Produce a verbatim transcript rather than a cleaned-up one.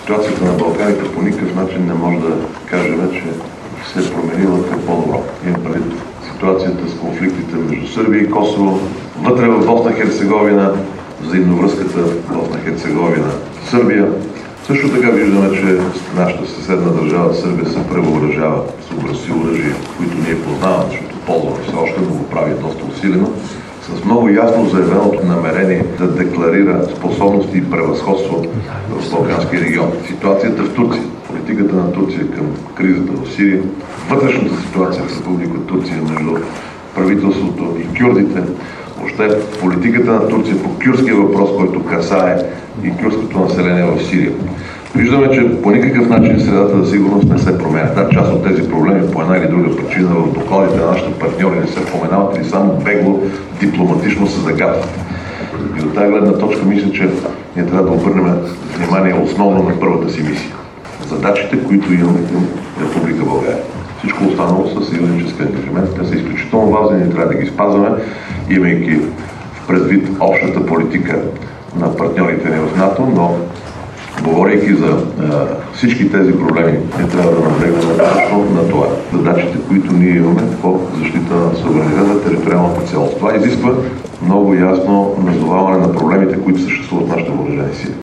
Ситуацията на Балканите по никакъв начин не може да кажем, че се е променила към по-добро. Имам предвид ситуацията с конфликтите между Сърбия и Косово, вътре в Босна-Херцеговина, взаимновръзката Босна-Херцеговина – Сърбия. Също така виждаме, че нашата съседна държава Сърбия се превъоръжава с образци оръжия, които ние познаваме, защото ползваме все още, но го прави доста усилено, с много ясно заявеното намерение да декларира способности и превъзходство в Балканския регион. Ситуацията в Турция, политиката на Турция към кризата в Сирия, вътрешната ситуация в Република Турция между правителството и кюрдите, въобще политиката на Турция по кюрдския въпрос, който касае и кюрдското население в Сирия. Виждаме, че по никакъв начин средата за сигурност не се променя. Да, част от тези проблеми по една или друга причина в докладите на нашите партньори не се поменават или само бегло, дипломатично се загатват. И от тази гледна точка мисля, че ние трябва да обърнем внимание основно на първата си мисия. Задачите, които имаме към Република България. Всичко останало са съюзнически ангажимент. Те са изключително важни и трябва да ги спазваме, имайки в предвид общата политика на партньорите ни в НАТО, но говорейки за а, всички тези проблеми, не трябва да наблегнем точно на това. Задачите, които ние имаме по защита на суверенитета, териториалната цялост. Това изисква много ясно назоваване на проблемите, които съществуват в нашите въоръжени сили.